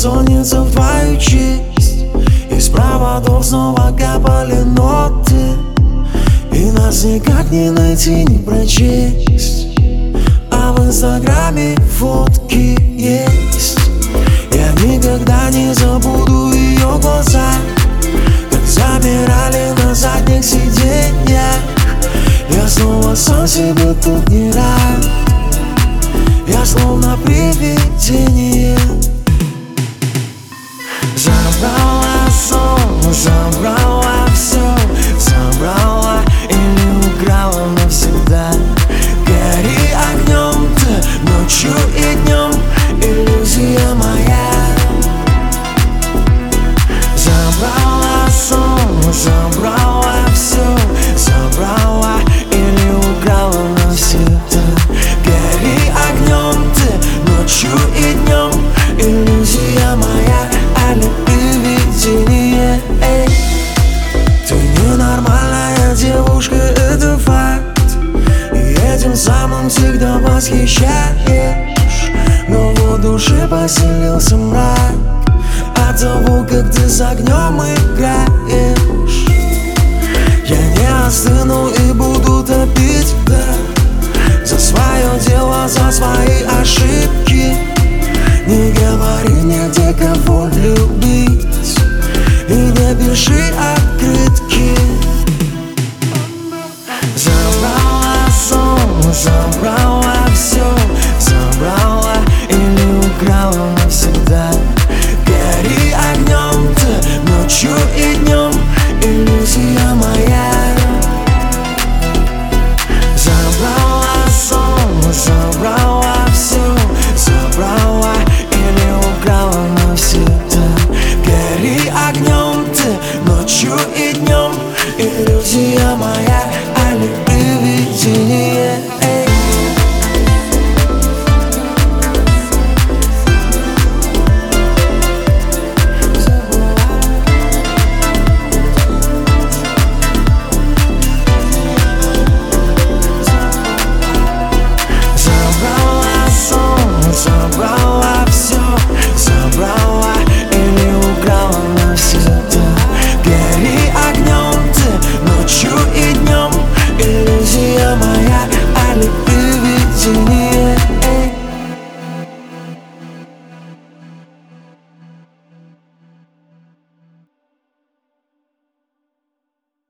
бессонница в твою честь. Из проводов снова капали ноты, и нас никак не найти, не прочесть. А в инстаграме фотки есть. Я никогда не забуду ее глаза, как замирали на задних сиденьях. Я снова сам себе тут не рад. Я словно привидение. Забрала сон, забрала все, забрала или украла навсегда. Гори огнем ты ночью и днем, иллюзия моя. Забрала сон, забрала все, забрала или украла навсегда. Гори огнем ты ночью и днем, иллюзия моя, али привидение. Ты ненормальная девушка, это факт, и этим самым всегда восхищаешь. Но в душе поселился мрак от того, как ты с огнем играешь. Я не остыну и буду топить, да, за свое дело, за свои ошибки. Не говори мне, где кого любить, и не пиши открытки. Забрала сон, забрала все, забрала или украла навсегда. Гори огнем ты ночью и днем, иллюзия моя. Забрала сон, забрала все, забрала или украла навсегда. Гори огнем ты ночью и днем, иллюзия моя, али привидение. Забрала все, забрала или украла навсегда. Гори огнем ты ночью и днем, иллюзия моя, али привидение.